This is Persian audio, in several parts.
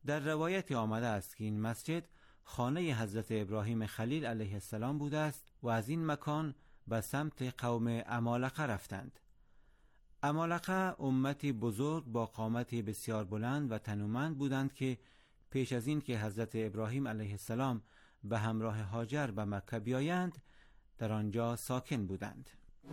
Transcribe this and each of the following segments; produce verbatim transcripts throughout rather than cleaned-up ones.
در روایتی آمده است که این مسجد خانه حضرت ابراهیم خلیل علیه السلام بوده است و از این مکان به سمت قوم عمالقه رفتند. عمالقه امتی بزرگ با قامتی بسیار بلند و تنومند بودند که پیش از این که حضرت ابراهیم علیه السلام به همراه هاجر به مکه بیایند در آنجا ساکن بودند.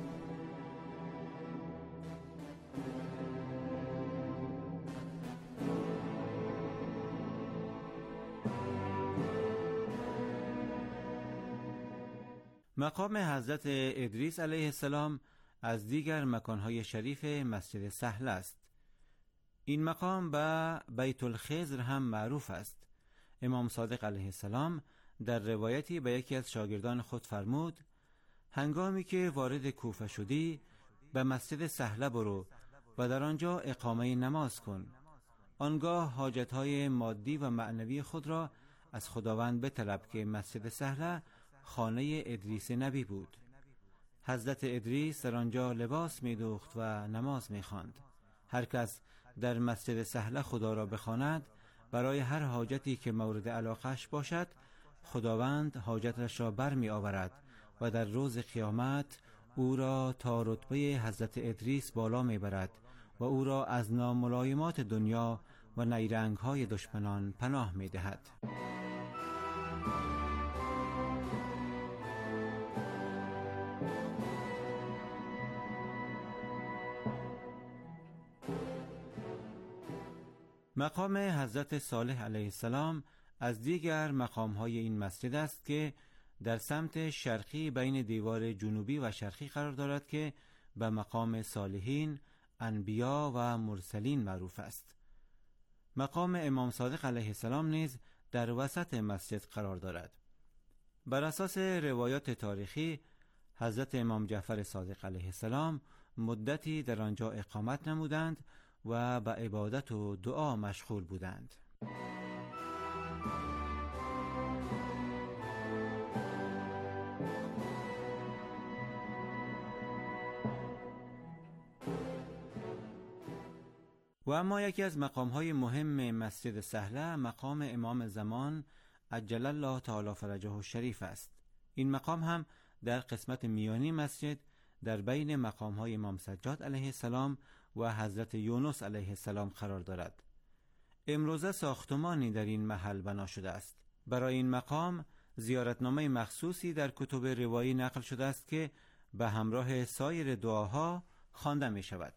مقام حضرت ادریس علیه السلام از دیگر مکانهای شریف مسجد سهل است. این مقام به بیت الخضر هم معروف است. امام صادق علیه السلام در روایتی به یکی از شاگردان خود فرمود: هنگامی که وارد کوفه شدی به مسجد سهل برو و در آنجا اقامه نماز کن، آنگاه حاجتهای مادی و معنوی خود را از خداوند بطلب که مسجد سهل خانه ادریس نبی بود. حضرت ادریس در آنجا لباس می دوخت و نماز می خواند. هر کس در مسجد سهل خدا را بخواند برای هر حاجتی که مورد علاقش باشد، خداوند حاجتش را بر می آورد و در روز قیامت او را تا رتبه حضرت ادریس بالا می برد و او را از ناملایمات دنیا و نیرنگ های دشمنان پناه می دهد. مقام حضرت صالح علیه السلام از دیگر مقام‌های این مسجد است که در سمت شرقی بین دیوار جنوبی و شرقی قرار دارد که به مقام صالحین، انبیا و مرسلین معروف است. مقام امام صادق علیه السلام نیز در وسط مسجد قرار دارد. بر اساس روایات تاریخی حضرت امام جعفر صادق علیه السلام مدتی در آنجا اقامت نمودند و به عبادت و دعا مشغول بودند. و اما یکی از مقام‌های مهم مسجد سهل مقام امام زمان عجل الله تعالی فرجه الشریف است. این مقام هم در قسمت میانی مسجد در بین مقام‌های امام سجاد علیه السلام و حضرت یونس علیه السلام قرار دارد. امروزه ساختمانی در این محل بنا شده است. برای این مقام زیارتنامه مخصوصی در کتب روایی نقل شده است که به همراه سایر دعاها خوانده می شود.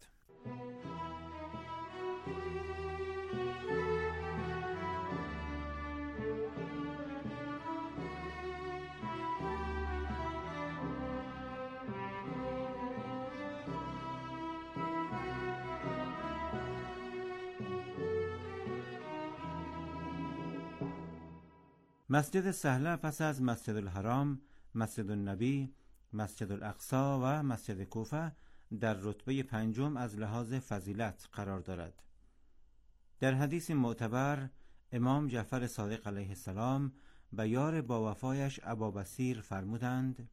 مسجد سهل پس از مسجد الحرام، مسجد النبی، مسجد الاقصی و مسجد کوفه در رتبه پنجم از لحاظ فضیلت قرار دارد. در حدیث معتبر امام جعفر صادق علیه السلام به یار با وفایش ابابصیر فرمودند: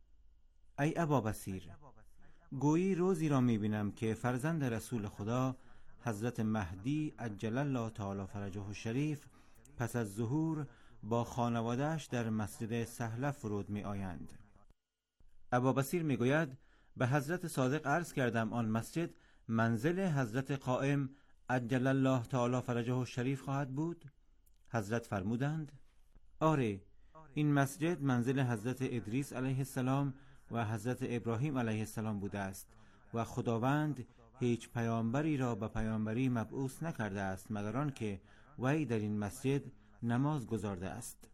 ای ابابصیر، گویی روزی را میبینم که فرزند رسول خدا حضرت مهدی عجل الله تعالی فرجه الشریف پس از ظهور با خانواده‌اش در مسجد سهل فرود می آیند. ابابصیر می گوید به حضرت صادق عرض کردم آن مسجد منزل حضرت قائم عجل الله تعالی فرجه الشریف خواهد بود؟ حضرت فرمودند: آره، این مسجد منزل حضرت ادریس علیه السلام و حضرت ابراهیم علیه السلام بوده است و خداوند هیچ پیامبری را به پیامبری مبعوث نکرده است مگر آن که وی در این مسجد نماز گزارده است.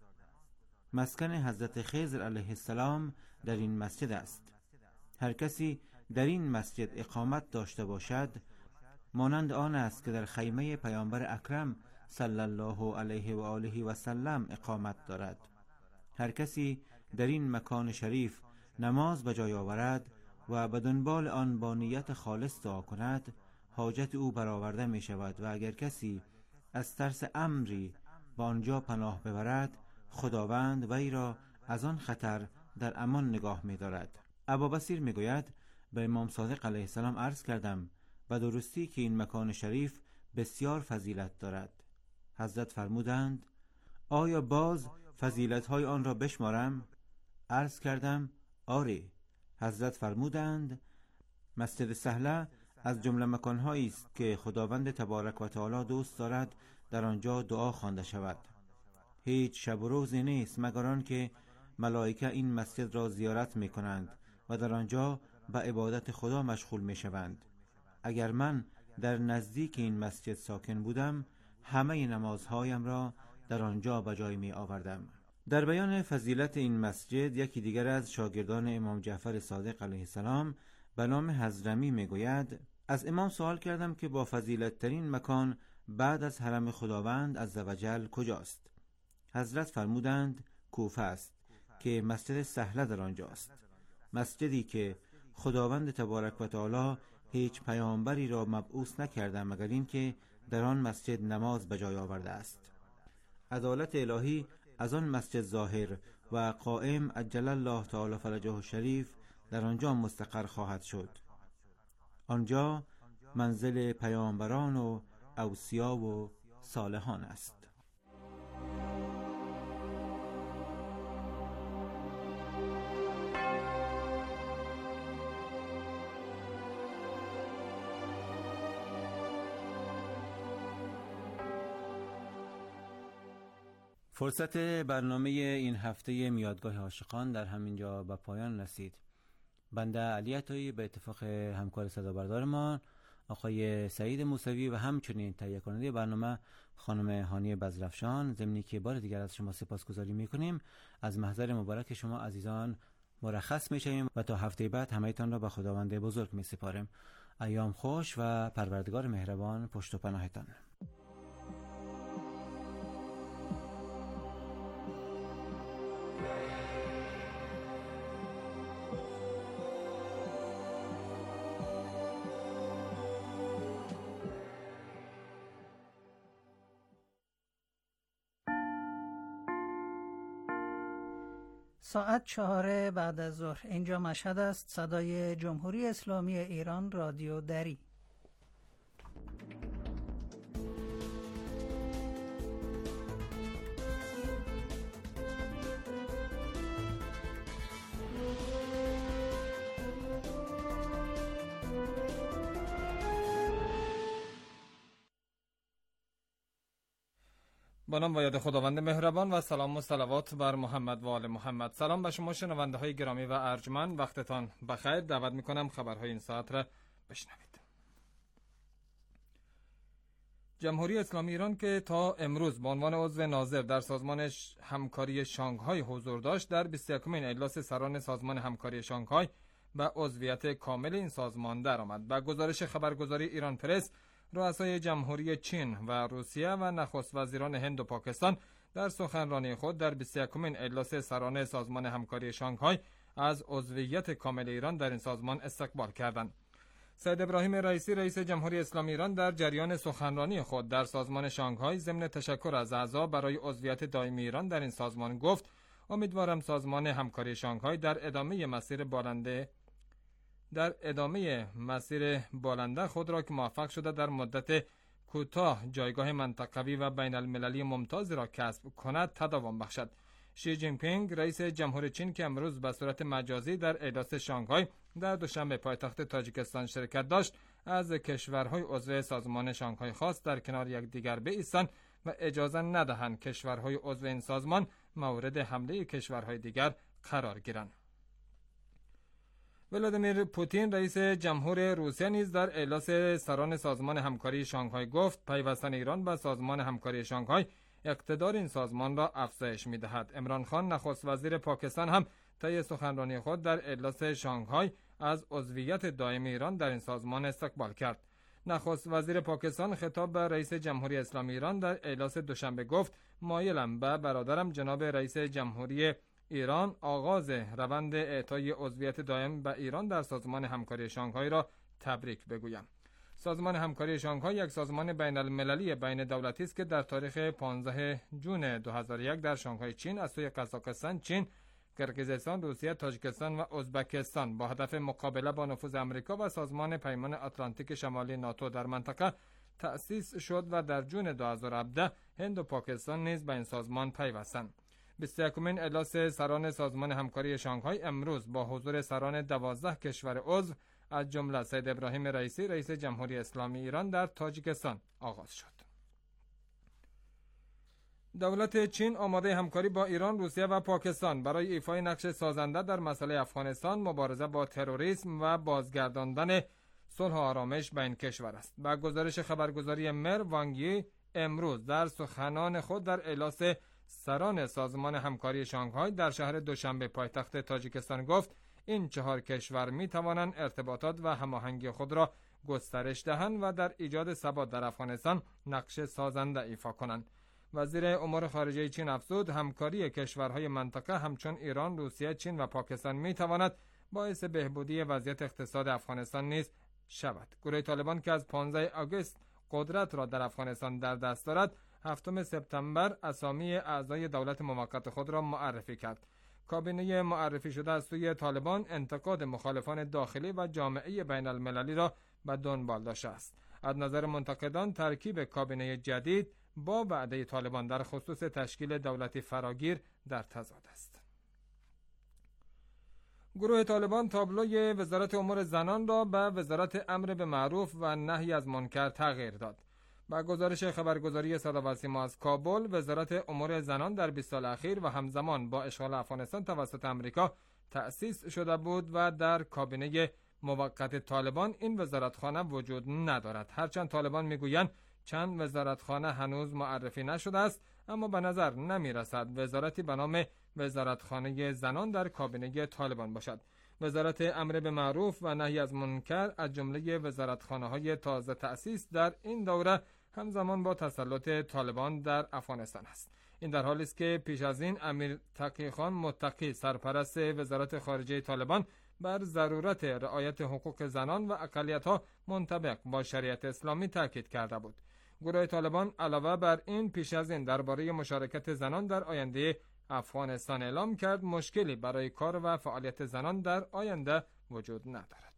مسکن حضرت خضر علیه السلام در این مسجد است. هر کسی در این مسجد اقامت داشته باشد مانند آن است که در خیمه پیامبر اکرم صلی الله علیه و آله و سلم اقامت دارد. هر کسی در این مکان شریف نماز به جای آورد و به دنبال آن با نیت خالص دعا کند، حاجت او برآورده می شود و اگر کسی از ترس امری با آنجا پناه ببرد، خداوند وی را از آن خطر در امان نگاه می دارد. ابابصیر می گوید به امام صادق علیه السلام عرض کردم به درستی که این مکان شریف بسیار فضیلت دارد. حضرت فرمودند آیا باز فضیلت‌های آن را بشمارم؟ عرض کردم آری. حضرت فرمودند مسجد سهله از جمله مکان‌هایی است که خداوند تبارک و تعالی دوست دارد در آنجا دعا خوانده شود. هیچ شب و روزی نیست مگر آنکه ملائکه این مسجد را زیارت می‌کنند و در آنجا به عبادت خدا مشغول می‌شوند. اگر من در نزدیک این مسجد ساکن بودم، همه نمازهایم را در آنجا به جای می آوردم. در بیان فضیلت این مسجد یکی دیگر از شاگردان امام جعفر صادق علیه السلام به نام حضرمی می گوید از امام سوال کردم که با فضیلت ترین مکان بعد از حرم خداوند عزوجل کجاست؟ حضرت فرمودند کوفه است که مسجد سهله در آنجاست، مسجدی که خداوند تبارک و تعالی هیچ پیامبری را مبعوث نکرده مگر این که در آن مسجد نماز به جای آورده است. عدالت الهی از آن مسجد ظاهر و قائم عجل الله تعالی فرجه الشریف در آنجا مستقر خواهد شد. آنجا منزل پیامبران و اوصیا و صالحان است. فرصت برنامه این هفته میادگاه عاشقان در همینجا به پایان رسید. بنده علی عطایی به اتفاق همکار صدا بردار ما آقای سعید موسوی و همچنین تهیه کننده برنامه خانم هانی بزرفشان، ضمنی که بار دیگر از شما سپاسگزاری میکنیم، از محضر مبارک شما عزیزان مرخص میشیم و تا هفته بعد همه‌تان را به خداوند بزرگ میسپاریم. ایام خوش و پروردگار مهربان پشت و پناهتان. ساعت چهار بعد از ظهر. اینجا مشهد است. صدای جمهوری اسلامی ایران، رادیو دری. با نام و یاد خداوند مهربان و سلام و صلوات بر محمد و آل محمد. سلام به شما شنونده های گرامی و ارجمند، وقتتان بخیر. دعوت میکنم خبرهای این ساعت را بشنوید. جمهوری اسلامی ایران که تا امروز به عنوان عضو ناظر در سازمان همکاری شانگهای حضور داشت، در بیست و یکمین اجلاس سران سازمان همکاری شانگهای به عضویت کامل این سازمان درآمد. با گزارش خبرگزاری ایران پرس، رؤسای جمهوری چین و روسیه و نخست وزیران هند و پاکستان در سخنرانی خود در بیست و یکمین اجلاس سران سازمان همکاری شانگهای از عضویت کامل ایران در این سازمان استقبال کردند. سید ابراهیم رئیسی رئیس جمهوری اسلامی ایران در جریان سخنرانی خود در سازمان شانگهای ضمن تشکر از اعضا برای عضویت دائمی ایران در این سازمان گفت: امیدوارم سازمان همکاری شانگهای در ادامه مسیر بالنده در ادامه مسیر بالنده خود را که موفق شده در مدت کوتاه جایگاه منطقوی و بین المللی ممتاز را کسب کند تداوم بخشد. شی جین پینگ رئیس جمهور چین که امروز به صورت مجازی در اجلاس شانگهای در دوشنبه پایتخت تاجیکستان شرکت داشت، از کشورهای عضو سازمان شانگهای خواست در کنار یکدیگر بایستند و اجازه ندهند کشورهای عضو این سازمان مورد حمله کشورهای دیگر قرار گیرند. ولادیمیر پوتین رئیس جمهور روسیه نیز در اجلاس سران سازمان همکاری شانگهای گفت پیوستن ایران به سازمان همکاری شانگهای اقتدار این سازمان را افزایش می‌دهد. عمران خان نخست وزیر پاکستان هم طی سخنرانی خود در اجلاس شانگهای از عضویت دائمی ایران در این سازمان استقبال کرد. نخست وزیر پاکستان خطاب به رئیس جمهوری اسلامی ایران در اجلاس دوشنبه گفت: مایلم به برادرم جناب رئیس جمهوری ایران آغاز روند اعطای عضویت دائم به ایران در سازمان همکاری شانگهای را تبریک بگویم. سازمان همکاری شانگهای یک سازمان بین المللی بین دولتی است که در تاریخ پانزدهم ژوئن دو هزار و یک در شانگهای چین از سوی قزاقستان، چین، کرگزستان، روسیه، تاجیکستان و ازبکستان با هدف مقابله با نفوذ آمریکا و سازمان پیمان اتلانتیک شمالی ناتو در منطقه تأسیس شد و در ژوئن دو هزار و هفده هند و پاکستان نیز به این سازمان پیوستند. بیست و یکمین اجلاس سران سازمان همکاری شانگهای امروز با حضور سران دوازده کشور عضو از جمله سید ابراهیم رئیسی رئیس جمهوری اسلامی ایران در تاجیکستان آغاز شد. دولت چین آماده همکاری با ایران، روسیه و پاکستان برای ایفای نقش سازنده در مسئله افغانستان، مبارزه با تروریسم و بازگرداندن صلح و آرامش بین کشور است. با گزارش خبرگزاری مر، وانگ یی امروز در سخنان خود در اجلاس سران سازمان همکاری شانگهای در شهر دوشنبه پایتخت تاجیکستان گفت این چهار کشور می توانند ارتباطات و هماهنگی خود را گسترش دهند و در ایجاد ثبات در افغانستان نقش سازنده ایفا کنند. وزیر امور خارجه چین افزود همکاری کشورهای منطقه همچون ایران، روسیه، چین و پاکستان می تواند باعث بهبودی وضعیت اقتصاد افغانستان نیز شود. گروه طالبان که از پانزده آگوست قدرت را در افغانستان در دست دارد، هفتم سپتامبر اسامی اعضای دولت موقت خود را معرفی کرد. کابینه معرفی شده از سوی طالبان انتقاد مخالفان داخلی و جامعه بین المللی را به دنبال داشته است. از نظر منتقدان ترکیب کابینه جدید با وعده طالبان در خصوص تشکیل دولتی فراگیر در تضاد است. گروه طالبان تابلوی وزارت امور زنان را به وزارت امر به معروف و نهی از منکر تغییر داد. با گزارش خبرگزاری صدا و سیما از کابل، وزارت امور زنان در بیست سال اخیر و همزمان با اشغال افغانستان توسط امریکا تأسیس شده بود و در کابینه موقت طالبان این وزارتخانه وجود ندارد. هرچند طالبان میگویند چند وزارتخانه هنوز معرفی نشده است، اما به نظر نمی رسد وزارتی به نام وزارتخانه زنان در کابینه طالبان باشد. وزارت امر به معروف و نهی از منکر از جمله وزارتخانه های تازه تأسیس در این دوره همزمان با تسلط طالبان در افغانستان است. این در حالی است که پیش از این امیر تقی خان متقی سرپرست وزارت خارجه طالبان بر ضرورت رعایت حقوق زنان و اقلیت‌ها منطبق با شریعت اسلامی تاکید کرده بود. گروه طالبان علاوه بر این پیش از این درباره مشارکت زنان در آینده افغانستان اعلام کرد مشکلی برای کار و فعالیت زنان در آینده وجود ندارد.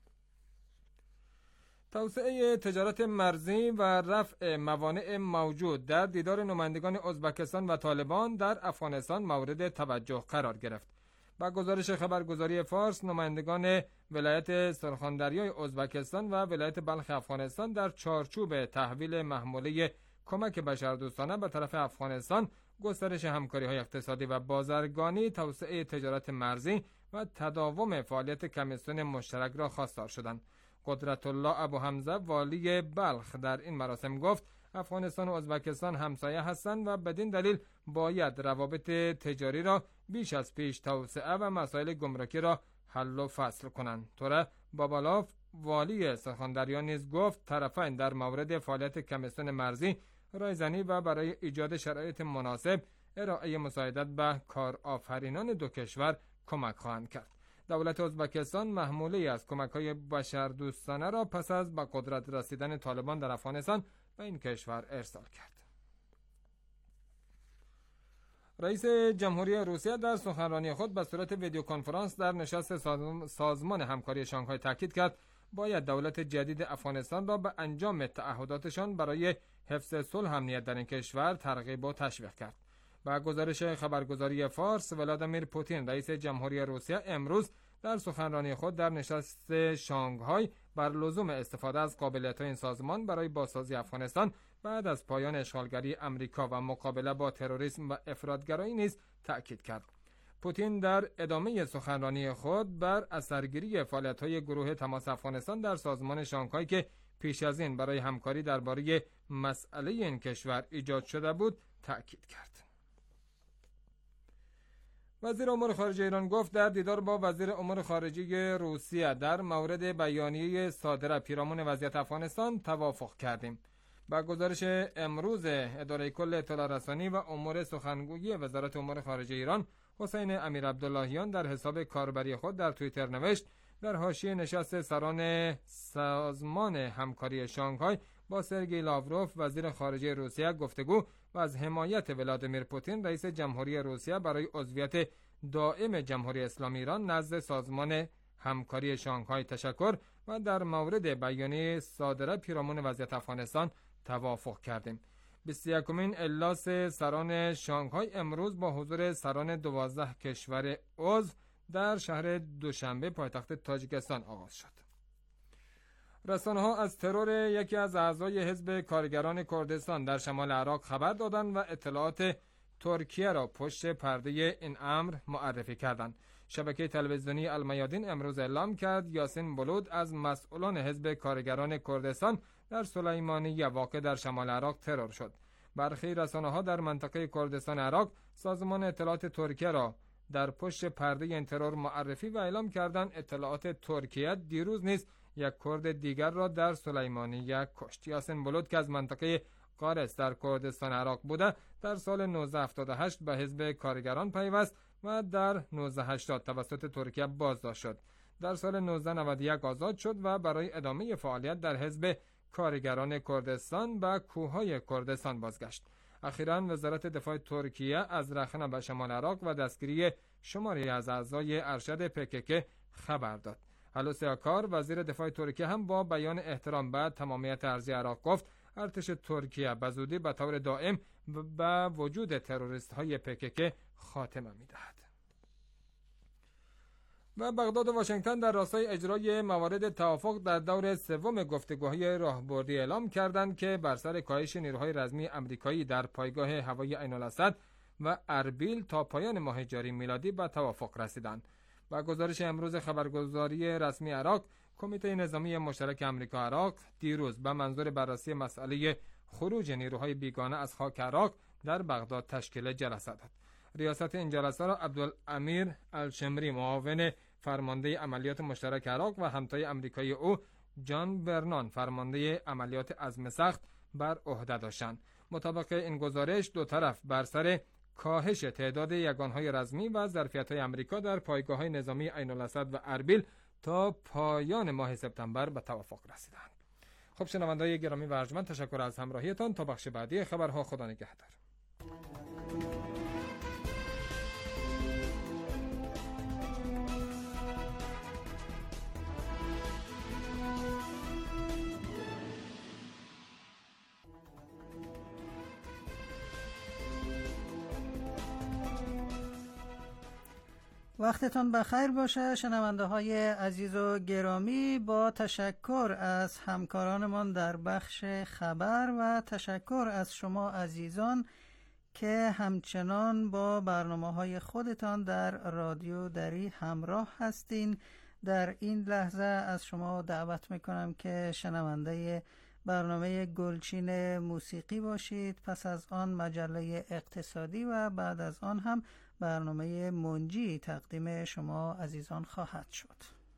توسعه تجارت مرزی و رفع موانع موجود در دیدار نمایندگان ازبکستان و طالبان در افغانستان مورد توجه قرار گرفت. با گزارش خبرگزاری فارس، نمایندگان ولایت سرخاندریای ازبکستان و ولایت بلخ افغانستان در چارچوب تحویل محموله کمک بشردوستانه به طرف افغانستان، گسترش همکاری‌های اقتصادی و بازرگانی، توسعه تجارت مرزی و تداوم فعالیت کمیسیون مشترک را خواستار شدند. قدرت الله ابو حمزه والی بلخ در این مراسم گفت افغانستان و ازبکستان همسایه هستند و بدین دلیل باید روابط تجاری را بیش از پیش توسعه و مسائل گمرکی را حل و فصل کنند. توره بابالاف والی سرخاندریا نیز گفت طرفین در مورد فعالیت کمیسیون مرزی رایزنی و برای ایجاد شرایط مناسب ارائه مساعدت به کارآفرینان دو کشور کمک خواهند کرد. دولت ازبکستان محموله از کمک‌های بشردوستانه را پس از به قدرت رسیدن طالبان در افغانستان به این کشور ارسال کرد. رئیس جمهوری روسیه در سخنرانی خود به صورت ویدیو کنفرانس در نشست سازمان همکاری شانگهای تاکید کرد باید دولت جدید افغانستان را به انجام تعهداتشان برای حفظ صلح و امنیت در این کشور ترغیب و تشویق کرد. با گزارش خبرگزاری فارس، ولادیمیر پوتین رئیس جمهوری روسیه امروز در سخنرانی خود در نشست شانگهای بر لزوم استفاده از قابلیت‌های این سازمان برای بازسازی افغانستان بعد از پایان اشغالگری امریکا و مقابله با تروریسم و افراطگرایی نیز تأکید کرد. پوتین در ادامه سخنرانی خود بر اثرگیری فعالیت‌های گروه تماس افغانستان در سازمان شانگهای که پیش از این برای همکاری درباره مسئله این کشور ایجاد شده بود تأکید کرد. وزیر امور خارجه ایران گفت در دیدار با وزیر امور خارجه روسیه در مورد بیانیه صادره پیرامون وضعیت افغانستان توافق کردیم. با گزارش امروز اداره کل اطلاع رسانی و امور سخنگویی وزارت امور خارجه ایران، حسین امیر عبداللهیان در حساب کاربری خود در توییتر نوشت در حاشیه نشست سران سازمان همکاری شانگهای با سرگئی لاوروف وزیر خارجه روسیه گفتگو و از حمایت ولادیمیر پوتین رئیس جمهوری روسیه برای عضویت دائم جمهوری اسلامی ایران نزد سازمان همکاری شانگهای تشکر و در مورد بیانیه صادره پیرامون وضعیت افغانستان توافق کردیم. بیست و یکمین اجلاس سران شانگهای امروز با حضور سران دوازده کشور عضو در شهر دوشنبه پایتخت تاجیکستان آغاز شد. رسانه ها از ترور یکی از اعضای حزب کارگران کردستان در شمال عراق خبر دادند و اطلاعات ترکیه را پشت پرده این امر معرفی کردند. شبکه تلویزیونی المیادین امروز اعلام کرد یاسین بلود از مسئولان حزب کارگران کردستان در سلیمانیه واقع در شمال عراق ترور شد. برخی رسانه ها در منطقه کردستان عراق سازمان اطلاعات ترکیه را در پشت پرده این ترور معرفی و اعلام کردند اطلاعات ترکیه دیروز نیز یک کرد دیگر را در سلیمانیه کشت. یاسین بلود که از منطقه قارس در کردستان عراق بوده در سال نوزده هفتاد و هشت به حزب کارگران پیوست و در نوزده هشتاد توسط ترکیه بازداشت شد. در سال نوزده نود و یک آزاد شد و برای ادامه فعالیت در حزب کارگران کردستان به کوههای کردستان بازگشت. اخیراً وزارت دفاع ترکیه از رخنه به شمال عراق و دستگیری شماری از اعضای ارشد پکک خبر داد. هلوسی آکار وزیر دفاع ترکیه هم با بیان احترام به تمامیت ارضی عراق گفت ارتش ترکیه به زودی به طور دائم به وجود تروریست های پکک خاتمه می‌دهد. و بغداد و واشنگتن در راستای اجرای موارد توافق در دور سوم گفتگوهای راهبردی اعلام کردند که بر سر کاهش نیروهای رزمی آمریکایی در پایگاه هوایی عین الاسد و اربیل تا پایان ماه جاری میلادی به توافق رسیدند. با گزارش امروز خبرگزاری رسمی عراق، کمیته نظامی مشترک آمریکا عراق دیروز به منظور بررسی مسئله خروج نیروهای بیگانه از خاک عراق در بغداد تشکیل جلسه داد. ریاست این جلسه را عبدالامیر الشمری معاون فرمانده عملیات مشترک عراق و همتای آمریکایی او جان برنان فرمانده عملیات عزم سخت بر عهده داشتند. مطابق این گزارش دو طرف بر سر کاهش تعداد یگانهای رزمی و ظرفیت‌های آمریکا در پایگاه‌های نظامی عین الاسد و اربیل تا پایان ماه سپتامبر به توافق رسیدند. خب شنوندگان گرامی و ارجمند، تشکر از همراهیتان. تا بخش بعدی خبرها، خدا نگهدار. وقتتان بخیر باشه شنونده های عزیز و گرامی. با تشکر از همکارانمان در بخش خبر و تشکر از شما عزیزان که همچنان با برنامه های خودتان در رادیو دری همراه هستین. در این لحظه از شما دعوت میکنم که شنونده برنامه گلچین موسیقی باشید. پس از آن مجله اقتصادی و بعد از آن هم برنامه منجی تقدیم شما عزیزان خواهد شد.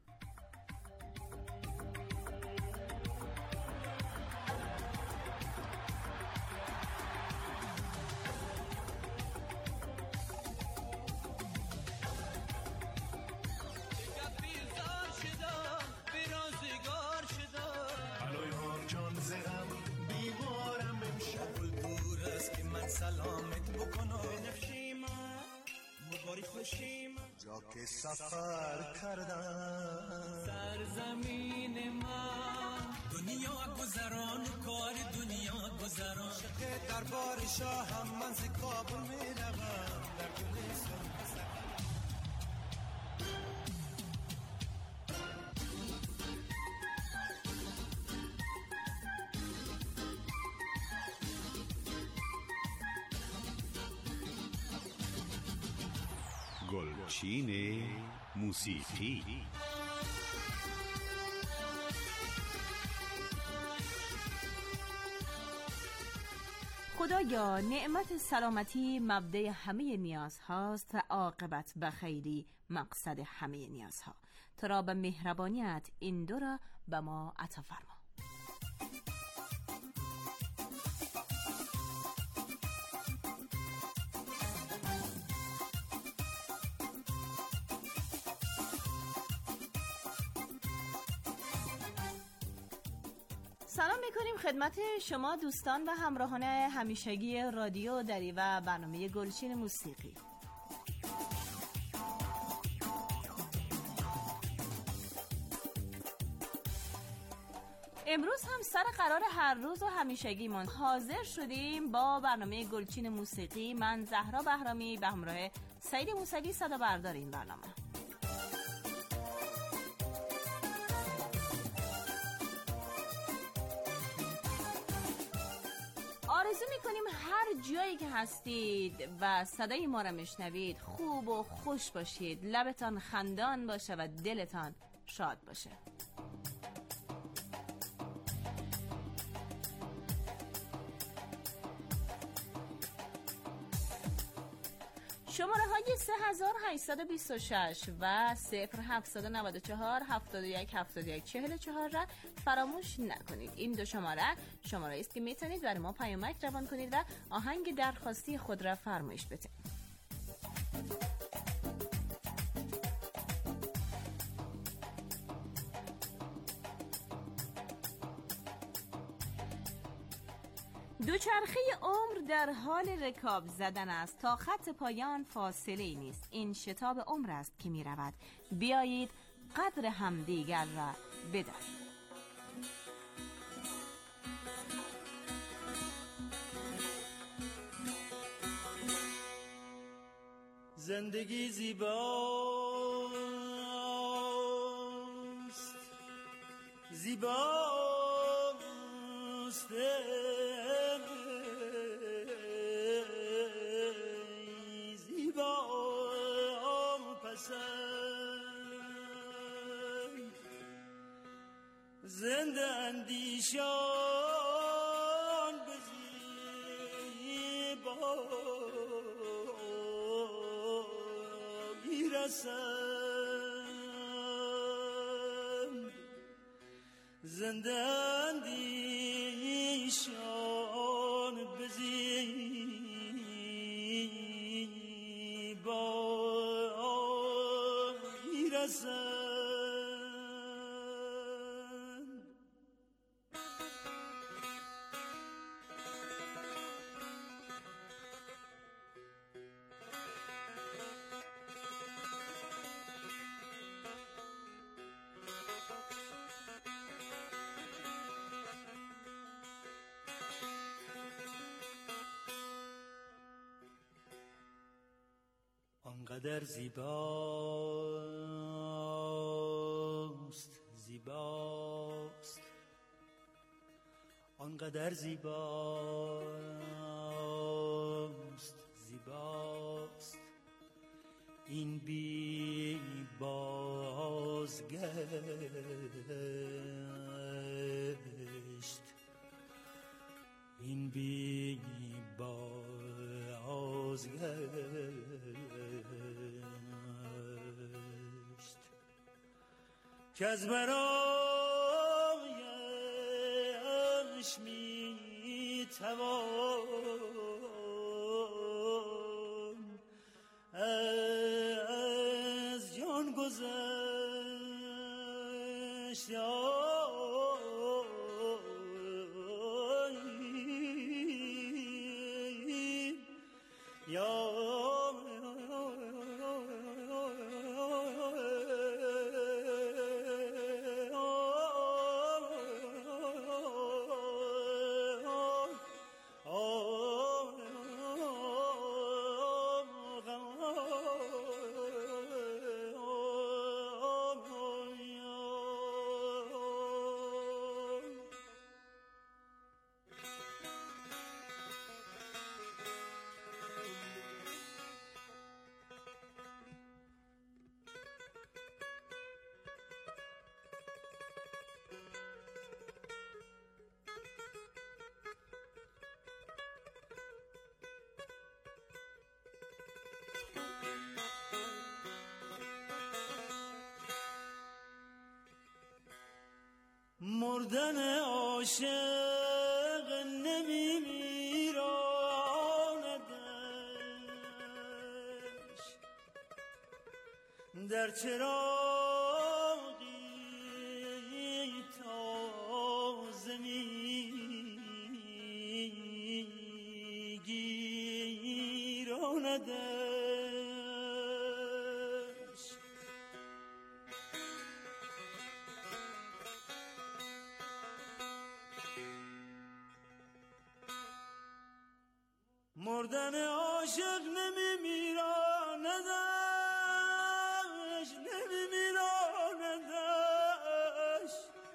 جا که سفر کردم سرزمین من، دنیا گذران و کار دنیا گذران، شقه دربار شاه هم من ز کابل می روم در گلستان. گلچین موسیقی. خدایا نعمت سلامتی مبدأ همه نیاز هاست و عاقبت بخیری مقصد همه نیازها. تو را به مهربانیت این دو را به ما عطا فرما. سلام میکنیم خدمت شما دوستان و همراهان همیشگی رادیو دری و برنامه گلچین موسیقی. امروز هم سر قرار هر روز و همیشگیمون حاضر شدیم با برنامه گلچین موسیقی. من زهرا بهرامی به همراه سعید موسوی صدا بردار این برنامه. آرزو میکنیم هر جایی که هستید و صدای ما را میشنوید خوب و خوش باشید، لبتان خندان باشه و دلتان شاد باشه. شماره های سه هزار و هشتصد و بیست و شش و صفر هفتصد و نود و چهار هفتاد و یک هفتاد و یک چهل و چهار را فراموش نکنید. این دو شماره شماره است که میتونید برای ما پیامک روان کنید و آهنگ درخواستی خود را فرمایش بدید. دوچرخه عمر در حال رکاب زدن است، تا خط پایان فاصله ای نیست. این شتاب عمر است که می رود، بیایید قدر همدیگر را بدانید. زندگی زیباست، زیباست زنده اندیشان به زیبایی رسند، زنده اندیشان به زیبایی رسند. آنقدر زیباست، زیباست، آنقدر زیباست، زیباست این بی بازگشت، این بی بازگشت که از برایش می توان از جان گذشت. مردن عاشق نمی میراندش در چراغی تازه می گیراندش. مردن عاشق نمیمیراندش نمیمیراندش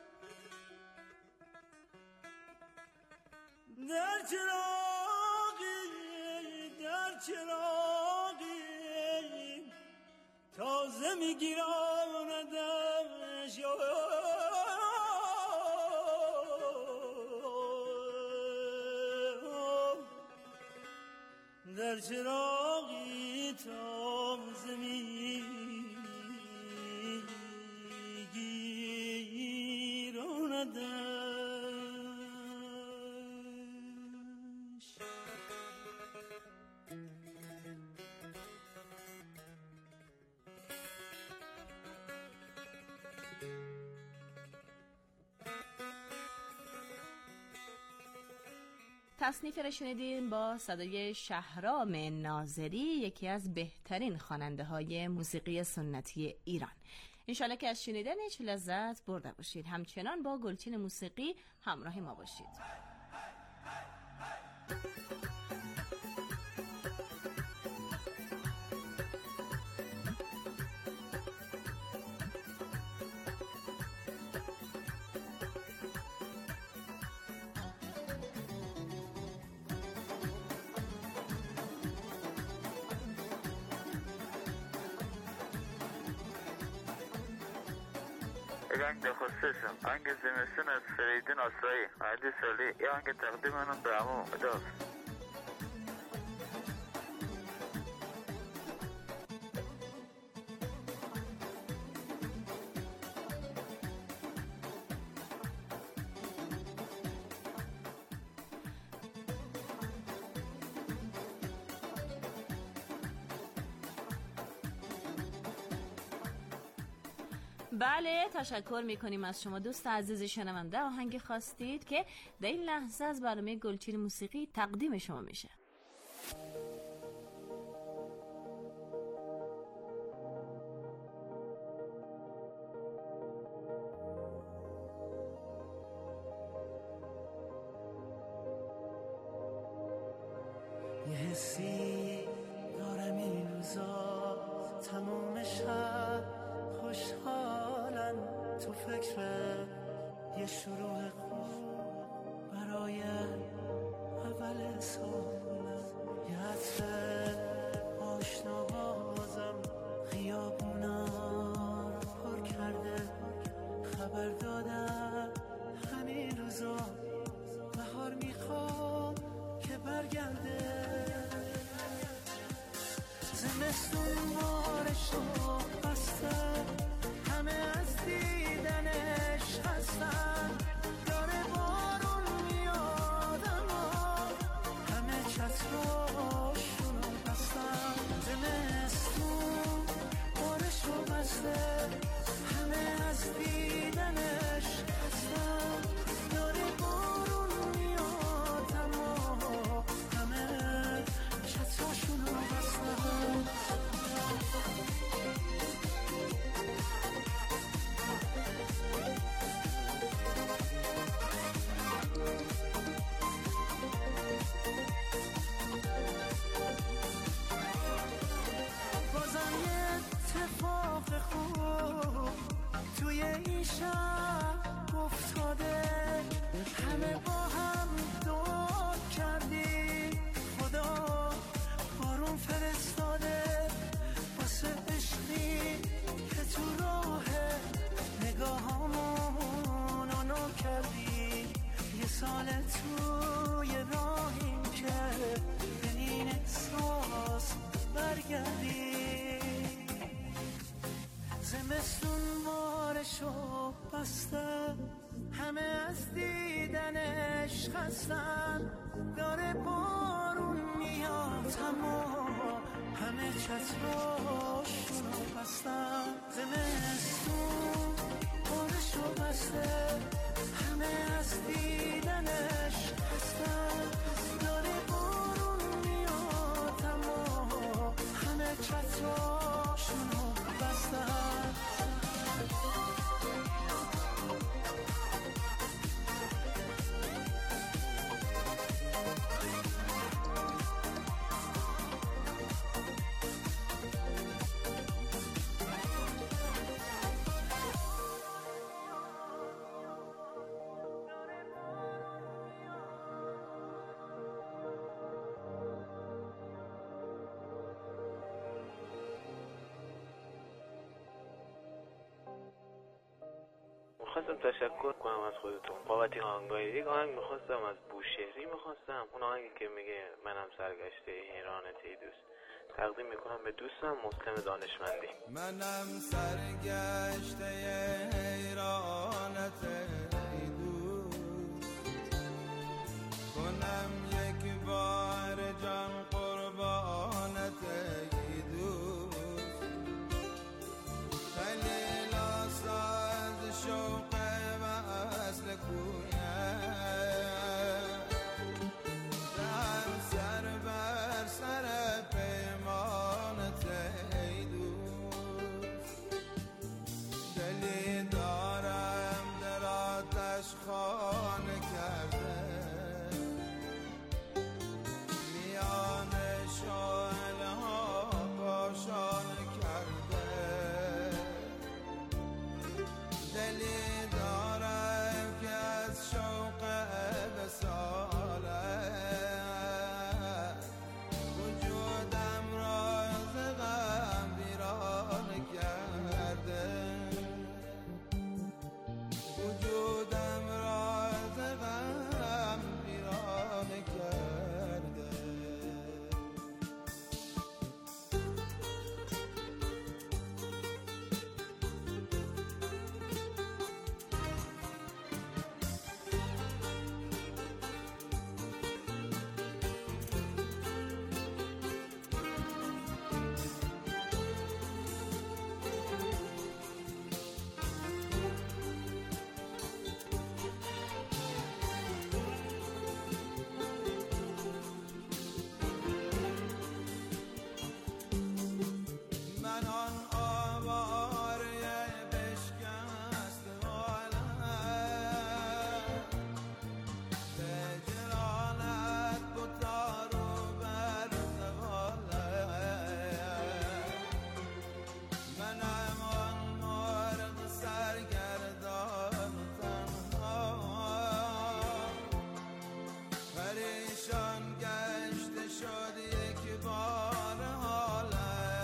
در چراغی در چراغی تازه میگیراندش در چراغی تازه میگیراندش. تصنیف را شنیدین با صدای شهرام ناظری، یکی از بهترین خواننده های موسیقی سنتی ایران. انشالله که از شنیدنش لذت برده باشید. همچنان با گلچین موسیقی همراه ما باشید. رنگ خصوصم آنگ زمستون از فریدون آسایی عدی سالی یا آنگ تقدیم منم به همون خدا. بله، تشکر میکنیم از شما دوست عزیز شنونده. آهنگ خواستید که در این لحظه از برنامه گلچین موسیقی تقدیم شما میشه. یه حسی دارم این روزا تمام شب خوشحالم، تو فکر یه شروع خوب برای اول سالم، یه عطر آشنا بازم خیابونا پر کرده، خبر دادم همین روزا بهار میخواد که برگرده، زمستون بارشو بسته، همه از دیدنش هستن، داره بارون میاد اما همه چتراشونو بستن، زمستون بارشو بسته، همه از دیدنش هستن، داره بارون میاد اما همه چتراشونو بستن. بازم یه اتفاق خوب توی این شب افتاده، همه با هم دعا کردی خدا بارون فرستاده، واسه عشقی که تو راه نگاهامونو نو کردی، یه سال توی راهیم که به این احساس برگردی، زمستون بارشو بسته، همه از دیدنش خستن، داره بارون میاد اما همه چتراشونو بستن، زمستون بارشو بسته، همه از دیدنش خستن، داره بارون میاد اما همه چتراشونو بستن. میخواستم تشکر کنم از خودتون بابت این آهنگای. یک آهنگ میخواستم از بوشهری میخواستم، اون آهنگی که میگه منم سرگشته حیرانت ای دوست، تقدیم میکنم به دوستم مسلم دانشمندی. منم سرگشته حیرانت ای دوست، کنم یک بار جان قربانت ای دوست، خیلی لاساز شوق وصل کویم، دهم سر بر سر پیمانت ای دوست، دلی دارم در آتش خانه کرده، میان شعله ها پاشانه کرده، دلی دارم که از شوق وصاله وجودم را ز غم ویرانه کرده، وجودم را ز غم ویرانه کرده. من آن آواره بشکست حالم، به جرانت بتا رو بر زوالم، منم آن مرغ سرگردان تنها، پریشان گشته شد یک بار حالم،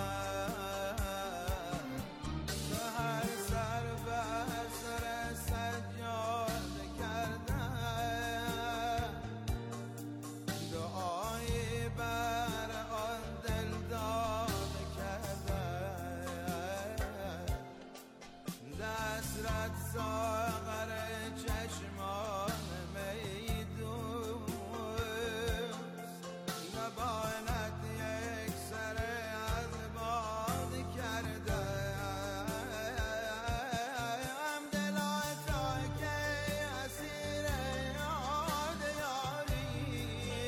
به هر سر بر سر سجاده کردم، دعایی بر آن دل داده کردم، دسترت ساغر چشمان می دوست، نباید یک سر از باد کرده، هم دلا تا که اسیر یاد یاری،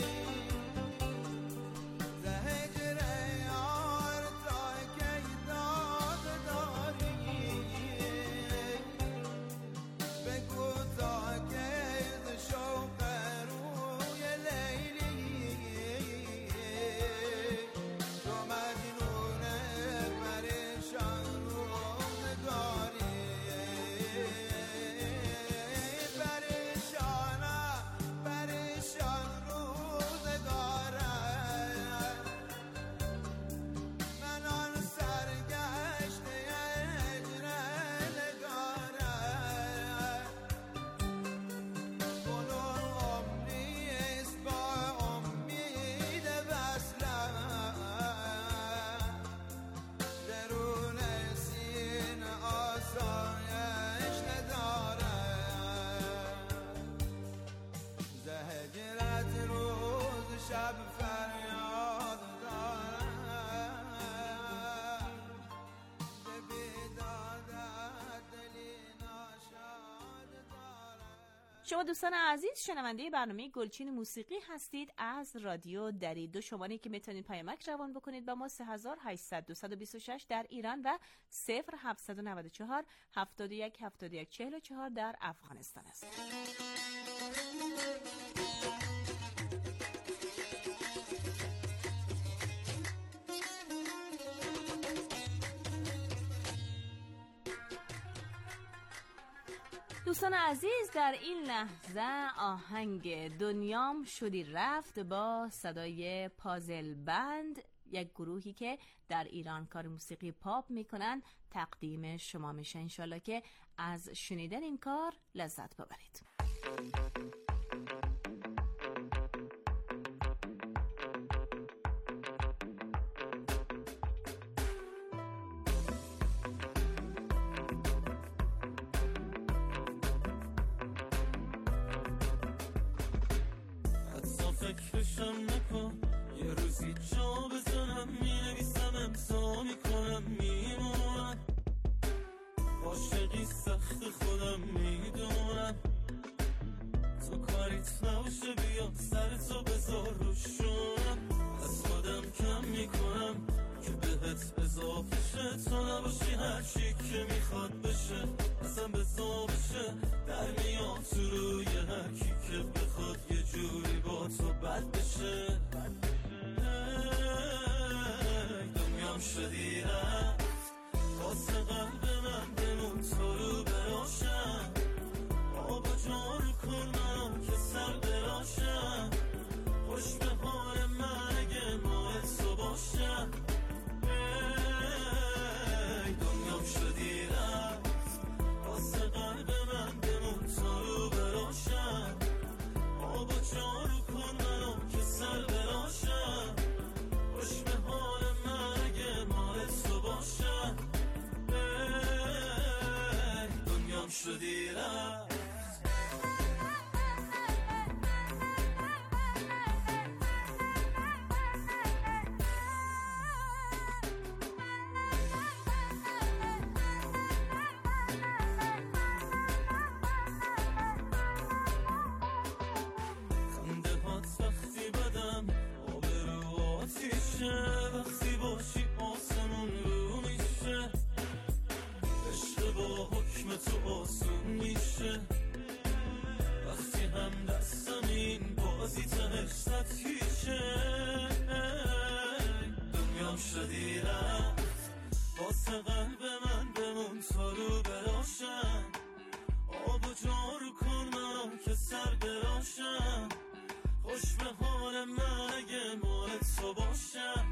ز هجر یار تا که داد داری، بگو تا که ز شوق روی لیلی، تو مجنون پریشان روزگاری، پریشانم پریشان روزگارم، من آن سرگشته هجر نگارم، کنون امیدیست با امید وصلم، درون سینه آسایش ندارم، ز هجرت روز شب فریاد دارم، به بیدادت دلی ناشاد دارم. شما دوستان عزیز شنونده برنامه گلچین موسیقی هستید از رادیو دری. دو شماره که میتونید پیامک روان بکنید با ما سه هزار و هشتصد دویست و بیست و شش در ایران و صفر هفتصد و نود و چهار هفتاد و یک هفتاد و یک چهل و چهار در افغانستان است. دوستان عزیز در این لحظه آهنگ دنیام شدی رفت با صدای پازل بند یک گروهی که در ایران کار موسیقی پاپ میکنن تقدیم شما میشه. انشالله که از شنیدن این کار لذت ببرید. فکرشم نکن یه روزی جا بزنم مینویسم امضا میکنم میمونم عاشقی سخت خودم میدونم تو کاریت نباشه بیا سر تو بذار روشونم از خودم کم میکنم که بهت اضافه شه تو نباشی هرچی که میخواد بشه اصلا بزا بشه در میاد تو روی هرکی که بخواد یه جوری با تو بد بشه دنیام شدی رفت واسه قلب من بمون تو رو براشم آبا جارو کن منو که سر براشم خوش به حال من اگه ماه تو باشم دنیام شدی رفت واسه قلب من بمون تو رو براشم آبا جارو کن منو که سر براشم خوش به حال من اگه مال تو باشم دنیام شدی رفت وقتی باشی آسمون رو میشه عشق با حکم تو آسون میشه وقتی هم دستم این بازی تهش سطحیشه دنیام شدی رفت واسه قلب من بمون تا رو براشم آب و جارو کن منو که سر براشم خوش به حال من اگه مال تو باشم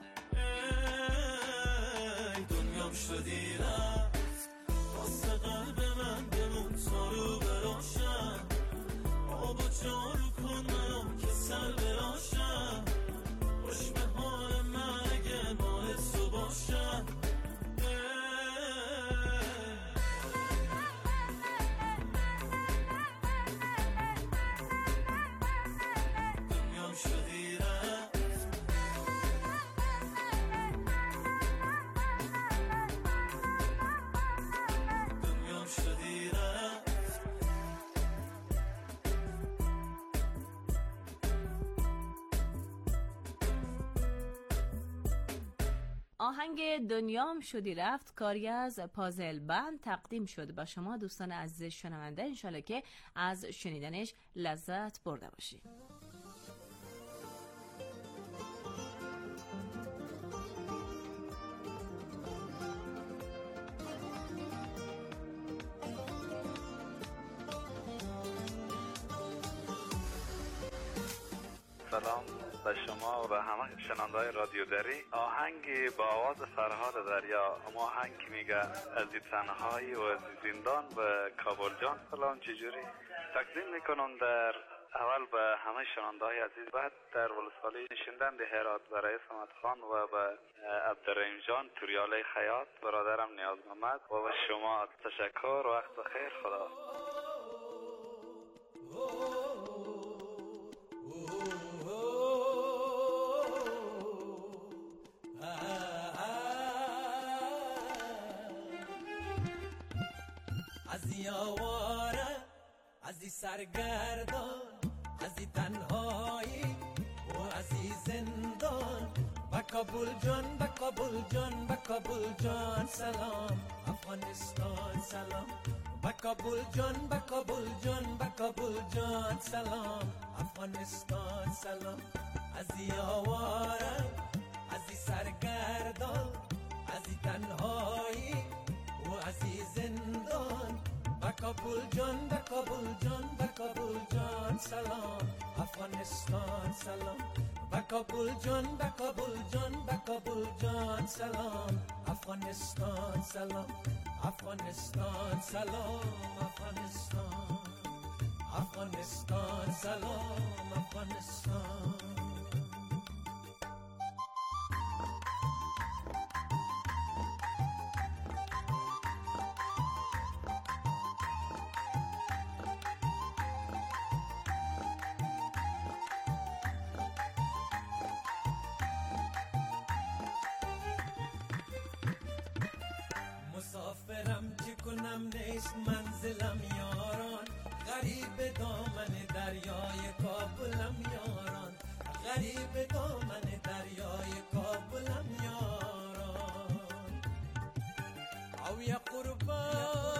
ای دنیام شدی رفت واسه قلب من بمون تا رو براشم آب و جارو کن منو که سر براشم خوش به حال من اگه مال تو باشم آهنگ دنیام شدی رفت کاری از پازل بند تقدیم شد با شما دوستان عزیز شنونده. انشالله که از شنیدنش لذت برده باشید. سلام به شما و به همه شنونده‌های رادیو دری. آهنگی با آواز فرهاد دریا، هم آهنگ میگه از تنهایی و از زندان به کابل جان. سلام، چجوری؟ تقدیم میکنم در اول به همه شنونده‌های عزیز، بعد در ولسوالی نشیندن ده هرات برای سمت خان و به عبدالرحیم جان توریاله خیاط، برادرم نیاز محمد و به شما تشکر. وقت بخیر. خدا. ازی آواره، ازی سرگردان، ازی تنهایی و ازی زندان. با کابل جان، با کابل جان، با کابل جان سلام. افغانستان سلام. با کابل جان، با کابل جان، با کابل جان سلام. افغانستان سلام. ازی آواره، ازی سرگردان، ازی تنهایی و ازی زندان. با کابل جان، با کابل جان، با کابل جان سلام. افغانستان سلام. کابل جان به کابل جان به کابل جان سلام افغانستان سلام افغانستان سلام افغانستان افغانستان سلام افغانستان مسافرم چه کنم نیست منزلم یاران غریب دامن دریای کابلم یاران غریب دامن دریای کابلم یاران او یا قربان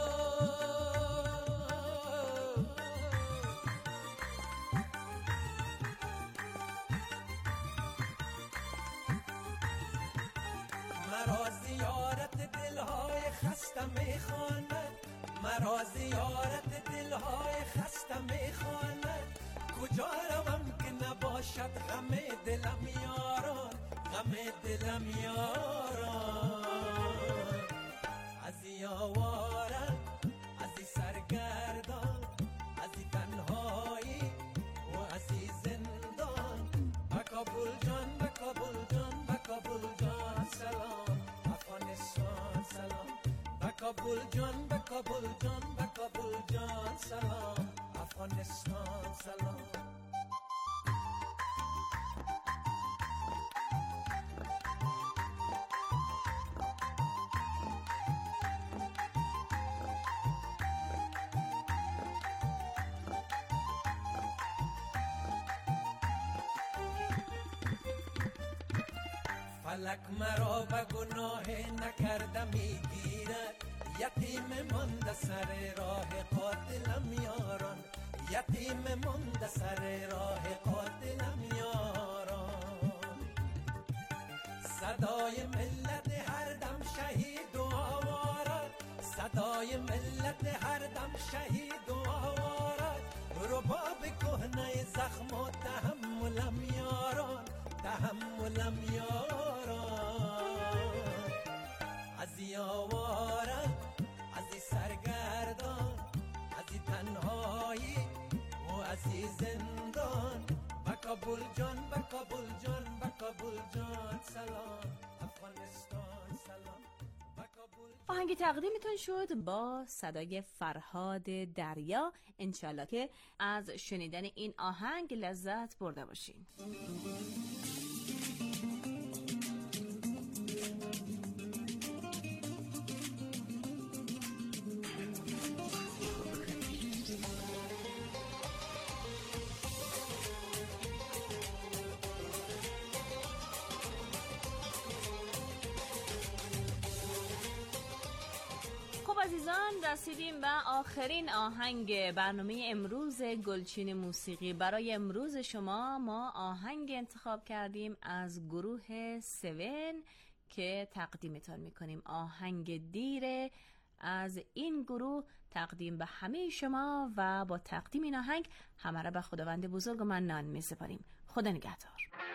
مرا زیارت دلهای خسته میخواند مرا زیارت دلهای خسته میخواند کجا روم که نباشد غم دلم یاران غم دلم یاران از یاوارم از سرگردان از تنهایی و از زندان به کابل جان به کابل جان به کابل جان سلام افغانستان سلام به کابل جان به کابل جان به کابل جان سلام افغانستان سلام فلک مرا به گناه نکرده میگیرد یتیم مانده سر راه قاتلم یاران یتیم مانده سر راه قاتلم یاران صدای ملت هر دم شهید و آوارد صدای ملت هر دم شهید و آوارد رباب کهنه زخم و تحملم یاران تحملم یاران از یاوارم از سرگردان از تنهایی و از زندان به کابل جان به کابل جان به کابل جان سلام افغانستان سلام آهنگ تقدیمتون شد با صدای فرهاد دریا. انشالله که از شنیدن این آهنگ لذت برده باشین. عزیزان رسیدیم به آخرین آهنگ برنامه امروز گلچین موسیقی. برای امروز شما ما آهنگ انتخاب کردیم از گروه سون که تقدیمتان میکنیم. آهنگ دیره از این گروه تقدیم به همه شما و با تقدیم این آهنگ همه را به خداوند بزرگ و منان میسپاریم. خدا نگهدار.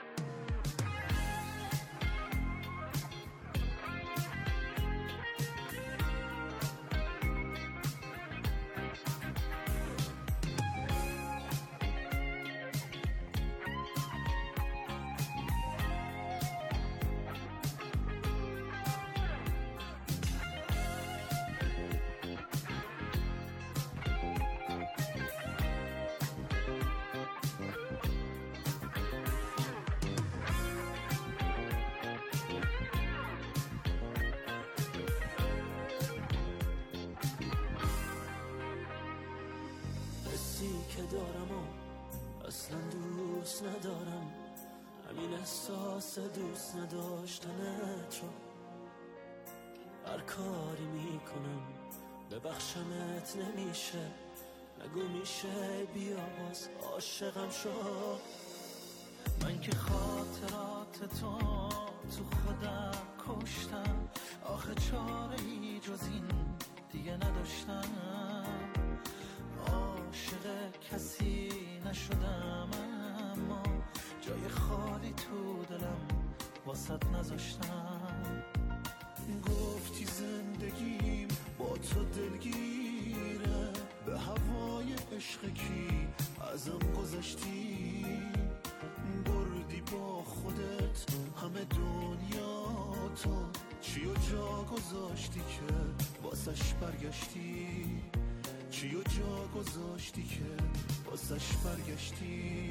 که دارم و اصلا دوست ندارم، همین احساس دوست نداشتنت رو هر کاری میکنم ببخشمت نمیشه، نگو میشه بیا باز عاشقم شو. من که خاطرات تو تو خودم کشتم، آخه چاره‌ای جز این دیگه نداشتم. عاشق کسی نشدم اما جای خالی تو دلم واسط نذاشتم. گفتی زندگیم با تو دلگیره، به هوای عشق کی ازم گذشتی. بردی با خودت همه دنیا تو، چی و جا گذاشتی که واسش برگشتی. چی و جا گذاشتی که واسش برگشتی.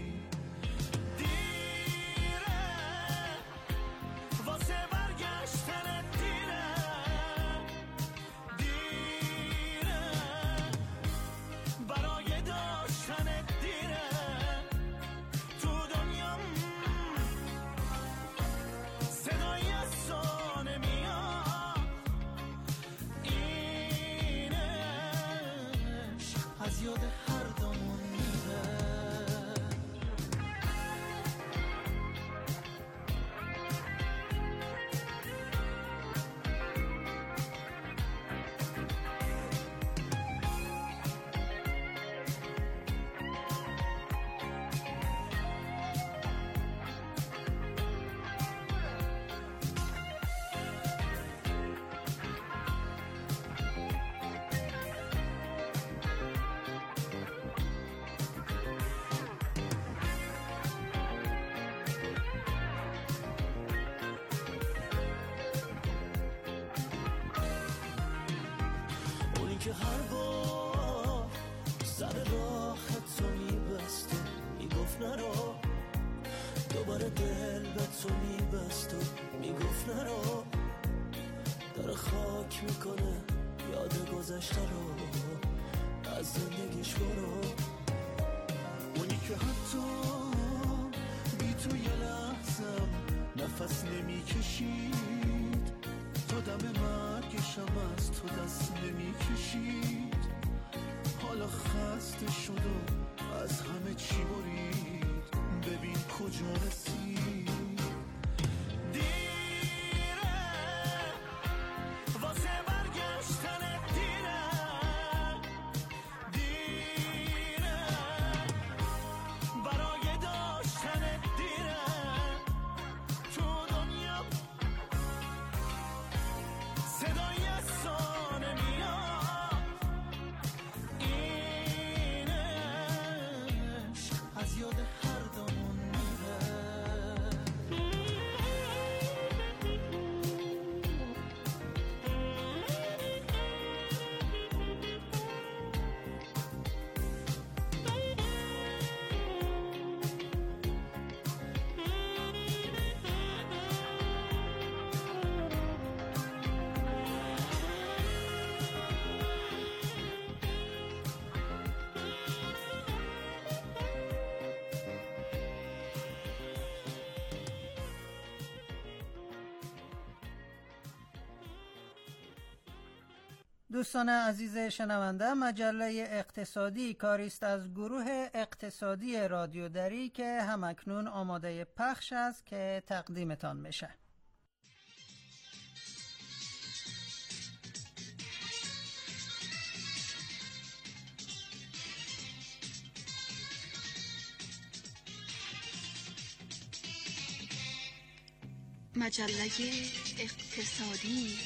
که هر بار سر راه تو میبست و میگفت نرو، دوباره دل به تو میبست و میگفت نرو. داره خاک میکنه یاد گذشته رو، از زندگیش برو. اونی که حتی بی تو یه لحظم نفس نمیکشید، تا دم مرگشم از تو دست نمیکشید. حالا خسته شد و از همه چی برید، ببین کجا رسید. دیره واسه برگشتن، دیره دیره برای داشتن، دیره تو دنیا صدای افسانه میاد. اینش از یاد هر دامون میره. دوستان عزیز شنونده، مجله اقتصادی کاری است از گروه اقتصادی رادیو دری که همکنون آماده پخش است که تقدیمتان میشه. مجله اقتصادی.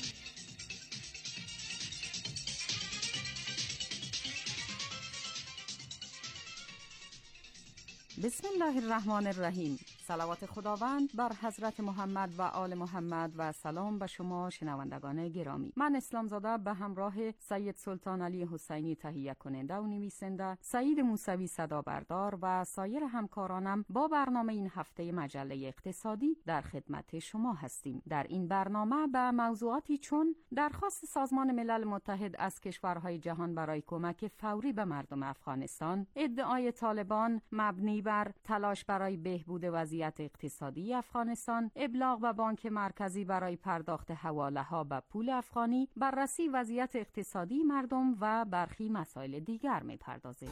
بسم الله الرحمن الرحیم. صلوات خداوند بر حضرت محمد و آل محمد و سلام به شما شنوندگان گرامی. من اسلام زاده به همراه سید سلطان علی حسینی تهیه کننده و نویسنده، سعید موسوی صدا بردار و سایر همکارانم با برنامه این هفته مجله اقتصادی در خدمت شما هستیم. در این برنامه به موضوعاتی چون درخواست سازمان ملل متحد از کشورهای جهان برای کمک فوری به مردم افغانستان، ادعای طالبان مبنی بر تلاش برای بهبود وضعیت اقتصادی افغانستان، ابلاغ به بانک مرکزی برای پرداخت حواله ها به پول افغانی، بررسی وضعیت اقتصادی مردم و برخی مسائل دیگر می‌پردازیم.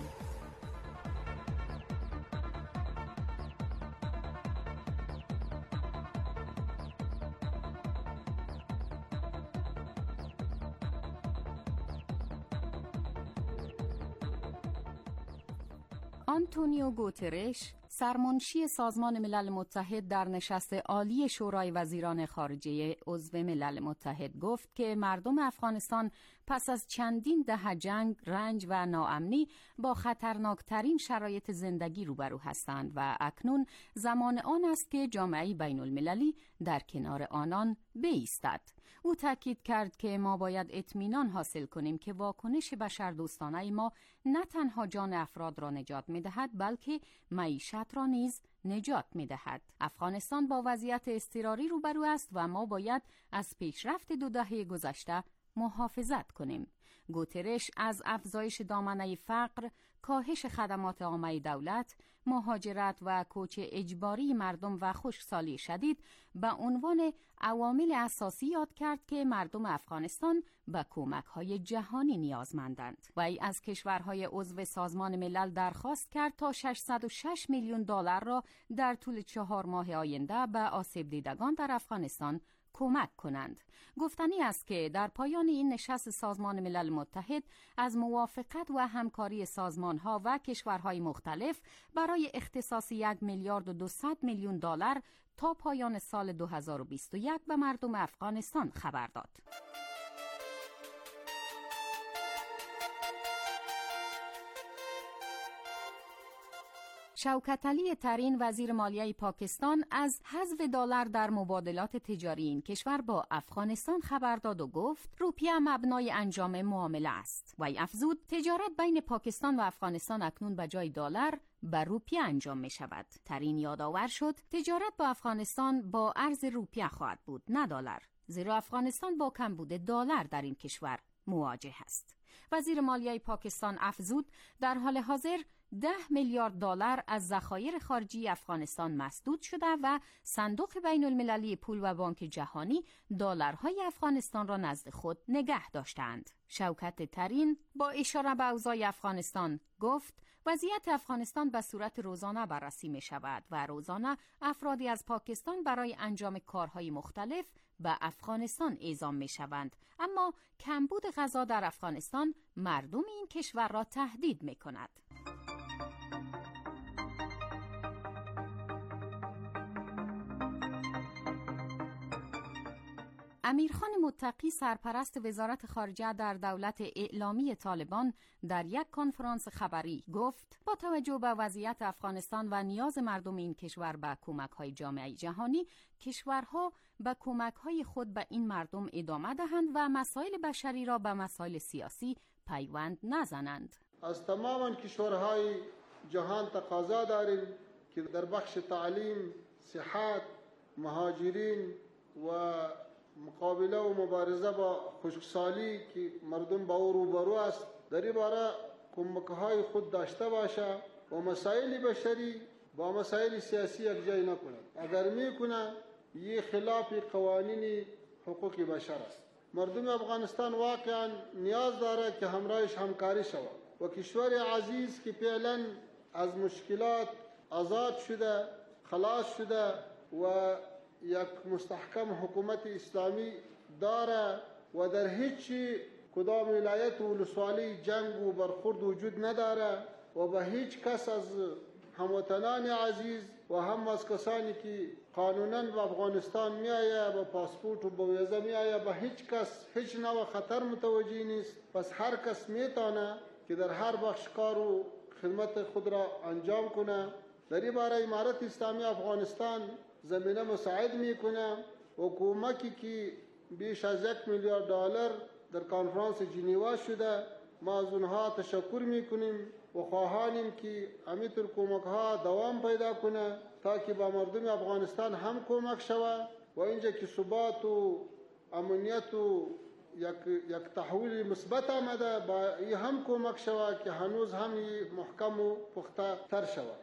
آنتونیو گوترش، سرمنشی سازمان ملل متحد در نشست عالی شورای وزیران خارجه عضو ملل متحد گفت که مردم افغانستان پس از چندین دهه جنگ، رنج و ناامنی با خطرناکترین شرایط زندگی روبرو هستند و اکنون زمان آن است که جامعه بین المللی در کنار آنان بایستد. او تاکید کرد که ما باید اطمینان حاصل کنیم که واکنش بشردوستانه ما نه تنها جان افراد را نجات می‌دهد بلکه معیشت را نیز نجات می‌دهد. افغانستان با وضعیت اضطراری روبرو است و ما باید از پیشرفت دو دهه گذشته محافظت کنیم. گوترش از افزایش دامنه فقر، کاهش خدمات عامه دولت، مهاجرت و کوچ اجباری مردم و خشکسالی شدید به عنوان عوامل اساسی یاد کرد که مردم افغانستان به کمک‌های جهانی نیازمندند. وی از کشورهای عضو سازمان ملل درخواست کرد تا ششصد و شش میلیون دلار را در طول چهار ماه آینده به آسیب دیدگان در افغانستان کمک کنند. گفتنی است که در پایان این نشست سازمان ملل متحد از موافقت و همکاری سازمان‌ها و کشورهای مختلف برای اختصاص یک میلیارد و دویست میلیون دلار تا پایان سال دو هزار و بیست و یک به مردم افغانستان خبر داد. شوکت علی ترین وزیر مالیه پاکستان از حذف دلار در مبادلات تجاری این کشور با افغانستان خبر داد و گفت روپیه مبنای انجام معامله است. وی افزود تجارت بین پاکستان و افغانستان اکنون به جای دلار به روپیه انجام می شود. ترین یادآور شد تجارت با افغانستان با ارز روپیه خواهد بود نه دلار، زیرا افغانستان با کمبود دلار در این کشور مواجه است. وزیر مالیه پاکستان افزود در حال حاضر ده میلیارد دلار از ذخایر خارجی افغانستان مسدود شده و صندوق بین المللی پول و بانک جهانی دلارهای افغانستان را نزد خود نگه داشتند. شوکت ترین با اشاره به اوضاع افغانستان گفت وضعیت افغانستان به صورت روزانه بررسی می شود و روزانه افرادی از پاکستان برای انجام کارهای مختلف به افغانستان اعزام می شوند، اما کمبود غذا در افغانستان مردم این کشور را تهدید می کند. امیرخان متقی سرپرست وزارت خارجه در دولت اعلامی طالبان در یک کنفرانس خبری گفت با توجه به وضعیت افغانستان و نیاز مردم این کشور به کمک‌های جامعه جهانی، کشورها به کمک‌های خود به این مردم ادامه دهند و مسائل بشری را به مسائل سیاسی پیوند نزنند. از تمام کشورهای جهان تقاضا داریم که در بخش تعلیم، صحت، مهاجرین و مقابله و مبارزه با خشکسالی که مردم با او روبرو است در این باره کمک‌های خود داشته باشه و مسائل بشری با مسائل سیاسی یک جای نکنه. اگر میکنه این خلاف قوانین حقوق بشر است. مردم افغانستان واقعا نیاز داره که همراهش همکاری شود و کشور عزیز که فعلا از مشکلات آزاد شده، خلاص شده و یک مستحکم حکومت اسلامی داره و در هیچ کدام ولایت و ولسوالی جنگ و برخورد وجود نداره و به هیچ کس از هموطنان عزیز و هم از کسانی که قانونا به افغانستان می آید با پاسپورت و با ویزا می آید به هیچ کس هیچ نوع خطر متوجه نیست. پس هر کس میتونه که در هر بخش کار و خدمت خود را انجام کنه. در این باره امارت اسلامی افغانستان زمینه مساعد میکنه و کمکی که بیش از یک میلیارد دلار در کنفرانس ژنو شده ما از اونها تشکر میکنیم و خواهانیم که همینطور کمک ها دوام پیدا کنه تا که به مردم افغانستان هم کمک شود و اینجا که ثبات و امنیت و یک یک تحول مثبت آمده با این هم کمک شود که هنوز هم محکم و پخته تر شود.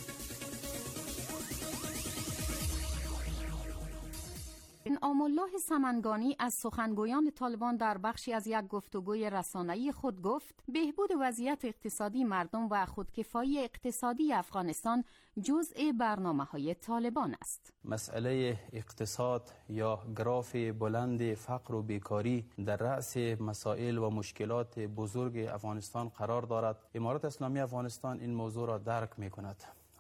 انعام الله سمنگانی از سخنگویان طالبان در بخشی از یک گفتگوی رسانه‌ای خود گفت بهبود وضعیت اقتصادی مردم و خودکفایی اقتصادی افغانستان جزء برنامه‌های طالبان است. مسئله اقتصاد یا گراف بلند فقر و بیکاری در رأس مسائل و مشکلات بزرگ افغانستان قرار دارد. امارت اسلامی افغانستان این موضوع را درک می‌کند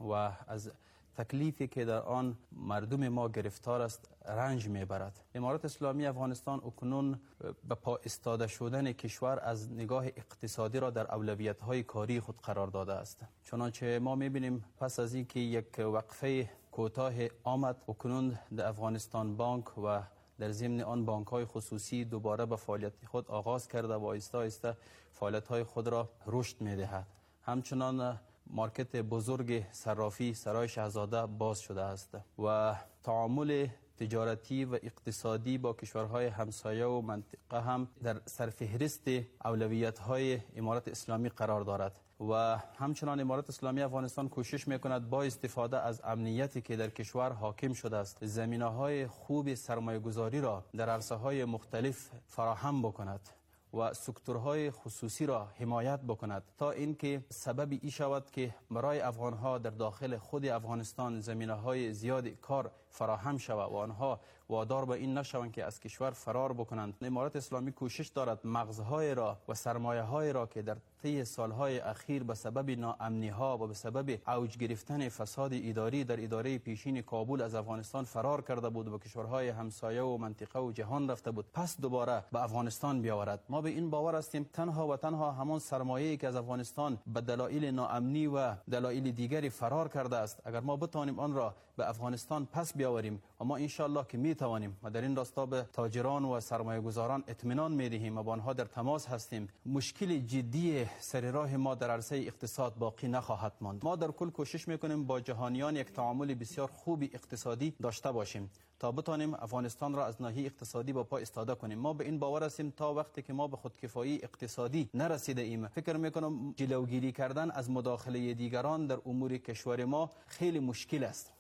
و از تکلیفی که در آن مردم ما گرفتار است رنج میبرد. امارت اسلامی افغانستان اکنون به پا ایستاده شدن کشور از نگاه اقتصادی را در اولویت‌های کاری خود قرار داده است. چنانچه ما میبینیم پس از اینکه یک وقفه کوتاه آمد، اکنون در افغانستان بانک و در ضمن آن بانک‌های خصوصی دوباره به فعالیت خود آغاز کرده و آهسته آهسته فعالیت‌های خود را رشد می‌دهد. همچنان مارکت بزرگ صرافی سرای شاهزاده باز شده است و تعامل تجارتی و اقتصادی با کشورهای همسایه و منطقه هم در سرفهرست اولویت‌های امارت اسلامی قرار دارد و همچنان امارت اسلامی افغانستان کوشش میکند با استفاده از امنیتی که در کشور حاکم شده است زمینه‌های خوب سرمایه‌گذاری را در عرصه‌های مختلف فراهم بکند و سکتورهای خصوصی را حمایت بکند تا اینکه سبب ای شود که برای افغانها در داخل خود افغانستان زمینه‌های زیاد کار فراهم شود و آنها وادار به این نشوند که از کشور فرار بکنند. امارت اسلامی کوشش دارد مغزهای را و سرمایه‌های را که در طی سالهای اخیر به سبب ناامنی‌ها و به سبب اوج گرفتن فساد اداری در اداره پیشین کابل از افغانستان فرار کرده بود و کشورهای همسایه و منطقه و جهان رفته بود، پس دوباره به افغانستان بیاورد. ما به این باور هستیم تنها و تنها همان سرمایه‌ای که از افغانستان به دلایل ناامنی و دلایل دیگری فرار کرده است، اگر ما بتوانیم آن را به افغانستان پس بیاوریم و ما ان شاء الله که میتوانیم و در این راستا به تاجران و سرمایه‌گذاران اطمینان میدهیم و با آنها در تماس هستیم، مشکل جدی سر راه ما در عرصه اقتصاد باقی نخواهد ماند. ما در کل کوشش میکنیم با جهانیان یک تعامل بسیار خوب اقتصادی داشته باشیم تا بتانیم افغانستان را از ناحیه اقتصادی با پا ایستاده کنیم. ما به این باور هستیم تا وقتی که ما به خودکفایی اقتصادی نرسیده ایم، فکر میکنم جلوگیری کردن از مداخله دیگران در امور کشور ما خیلی مشکل است.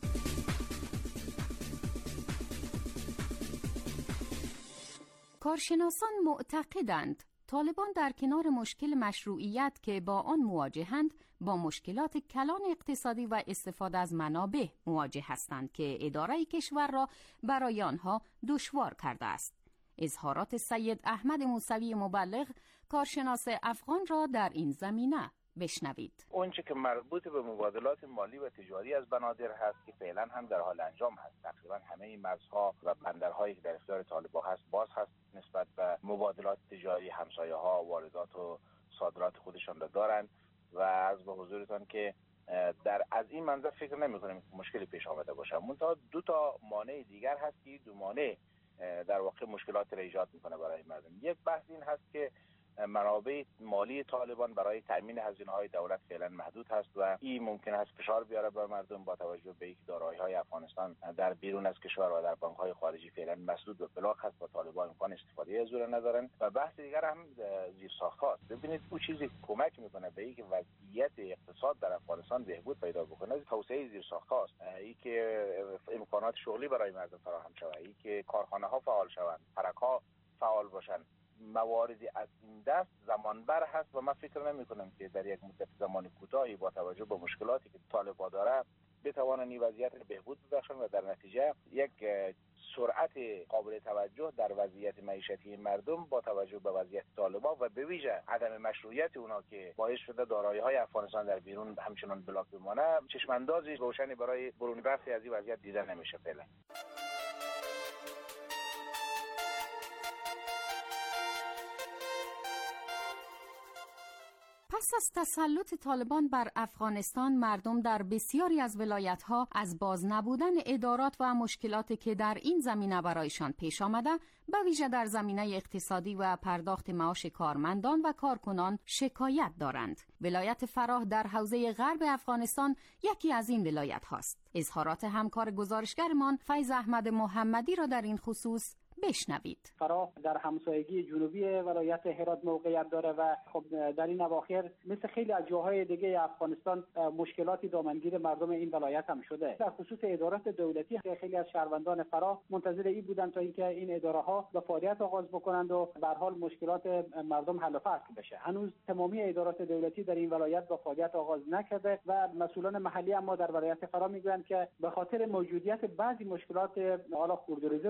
کارشناسان معتقدند طالبان در کنار مشکل مشروعیت که با آن مواجهند، با مشکلات کلان اقتصادی و استفاده از منابع مواجه هستند که اداره کشور را برای آنها دشوار کرده است. اظهارات سید احمد موسوی مبلغ کارشناس افغان را در این زمینه بشنوید. اونچه که مربوط به مبادلات مالی و تجاری از بنادر هست که فعلا هم در حال انجام هست، تقریبا همه مرزها و بندرهایی که در اختیار طالبان هست باز هست نسبت به مبادلات تجاری. همسایه ها واردات و صادرات خودشان را دارند و عرض به حضورتان که در از این منظر فکر نمی کنیم که مشکلی پیش آمده باشه. منتها دو تا مانع دیگر هست که دو مانع در واقع مشکلات را ایجاد میکنه برای مردم. یک بحث این هست که منابع مالی طالبان برای تامین هزینه‌های دولت فعلا محدود هست و این ممکن است فشار بیاره بر مردم با توجه به اینکه دارایی‌های افغانستان در بیرون از کشور و در بانک‌های خارجی فعلا مسدود و بلاک هست و طالبان امکان استفاده از اون ندارن. و بحث دیگر هم زیرساخت‌هاست. ببینید اون چیزی کمک میکنه به اینکه وضعیت اقتصاد در افغانستان بهبود پیدا بکنه توسعه زیرساخت‌هاست، اینکه امکانات شغلی برای مردم فراهم شود، اینکه کارخانه‌ها فعال شوند، ترک‌ها فعال باشند. مواردی از این دست زمانبر هست و من فکر نمی کنم که در یک مدت زمان کوتاهی با توجه به مشکلاتی که طالبان داره بتوانند این وضعیت رو بهبود ببخشند و در نتیجه یک سرعت قابل توجه در وضعیت معیشتی مردم با توجه به وضعیت طالبان و به ویژه عدم مشروعیت اونا که باعث شده دارایی‌های افغانستان در بیرون همچنان بلاک بمانه، چشماندازی روشنی برای برون رفت از این وضعیت دیده نمیشه فعلا. پس از تسلط طالبان بر افغانستان، مردم در بسیاری از ولایت‌ها از باز نبودن ادارات و مشکلاتی که در این زمینه برایشان پیش آمده، به ویژه در زمینه اقتصادی و پرداخت معاش کارمندان و کارکنان شکایت دارند. ولایت فراه در حوزه غرب افغانستان یکی از این ولایت هاست. اظهارات همکار گزارشگرمان فیض احمد محمدی را در این خصوص بشنوید. فراه در همسایگی جنوبی ولایت هرات موقعیت داره و خب در این اواخر مثل خیلی از جاهای دیگه افغانستان مشکلاتی دامنگیر مردم این ولایت هم شده. در خصوص ادارات دولتی خیلی از شهروندان فراه منتظر این بودن تا اینکه این اداره ها به فعالیت آغاز بکنند و به هر حال مشکلات مردم حل و فصل بشه. هنوز تمامی ادارات دولتی در این ولایت به فعالیت آغاز نکرده و مسئولان محلی اما در ولایت فراه میگویند که به خاطر موجودیت بعضی مشکلات حالا خردوریزی